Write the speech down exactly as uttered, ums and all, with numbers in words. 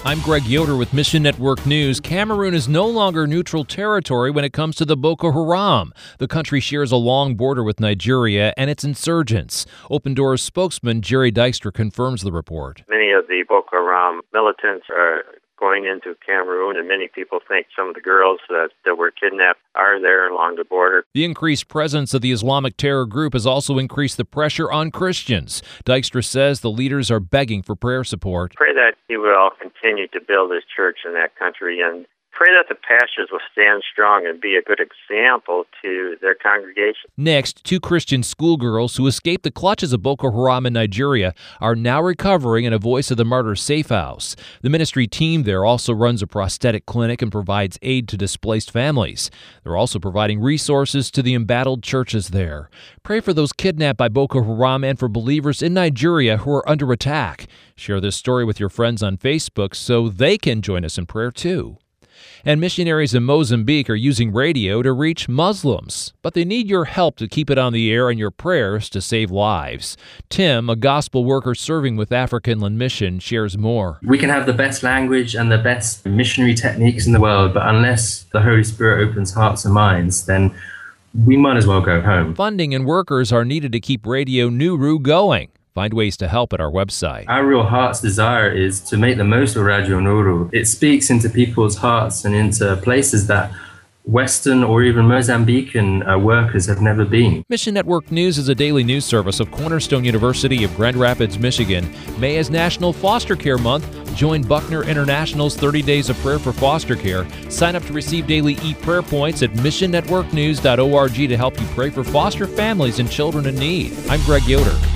I'm Greg Yoder with Mission Network News. Cameroon is no longer neutral territory when it comes to the Boko Haram. The country shares a long border with Nigeria and its insurgents. Open Doors spokesman Jerry Dykstra confirms the report. Many of the Boko Haram militants are going into Cameroon, and many people think some of the girls that, that were kidnapped are there along the border. The increased presence of the Islamic terror group has also increased the pressure on Christians. Dykstra says the leaders are begging for prayer support. Pray that he will all continue to build his church in that country, and pray that the pastors will stand strong and be a good example to their congregation. Next, two Christian schoolgirls who escaped the clutches of Boko Haram in Nigeria are now recovering in a Voice of the Martyrs safe house. The ministry team there also runs a prosthetic clinic and provides aid to displaced families. They're also providing resources to the embattled churches there. Pray for those kidnapped by Boko Haram and for believers in Nigeria who are under attack. Share this story with your friends on Facebook so they can join us in prayer too. And missionaries in Mozambique are using radio to reach Muslims, but they need your help to keep it on the air and your prayers to save lives. Tim, a gospel worker serving with Africa Inland Mission, shares more. We can have the best language and the best missionary techniques in the world, but unless the Holy Spirit opens hearts and minds, then we might as well go home. Funding and workers are needed to keep Radio Nuru going. Find ways to help at our website. Our real heart's desire is to make the most of Radio Nuru. It speaks into people's hearts and into places that Western or even Mozambican uh, workers have never been. Mission Network News is a daily news service of Cornerstone University of Grand Rapids, Michigan. May is National Foster Care Month. Join Buckner International's thirty days of Prayer for Foster Care. Sign up to receive daily e-prayer points at mission network news dot org to help you pray for foster families and children in need. I'm Greg Yoder.